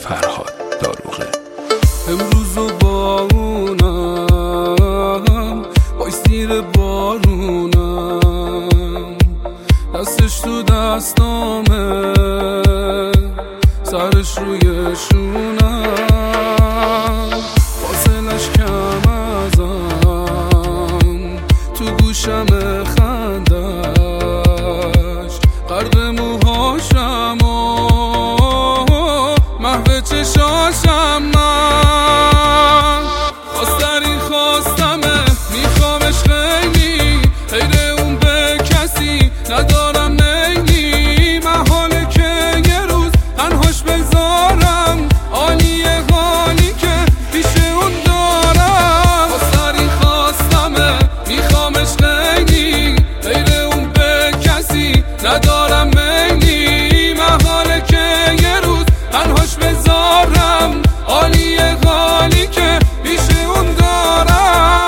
فرهاد داروغه. امروز و با اونم بای زیر بارونم، دستش تو دستامه سرش روی شونم، فاصلش کم ازم تو گوشم خندش، غرق موهاشم و محو چشاشم. من خواستری خواستمه میخوامش خیلی، غیر اون به کسی ندارم نیلی، محاله که یه روز تنهاش بذارم، عالیه حالی که پیش اون دارم. خواستری خواستمه میخوامش خیلی، غیر اون به کسی ندارم نیلی، محاله که یه روز تنهاش بذارم، عالیه حالی که پیش اون دارم.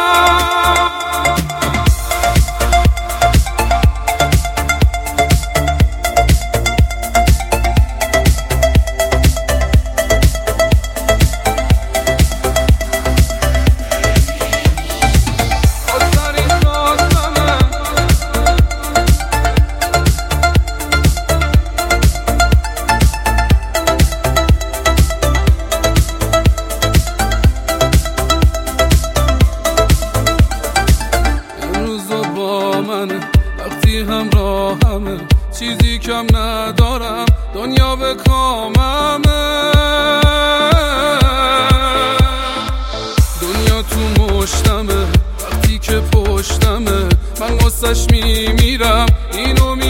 وقتی همراهمه چیزی کم ندارم، دنیا به کاممه، دنیا تو مشتمه وقتی که پشتمه، من واسش میمیرم اینو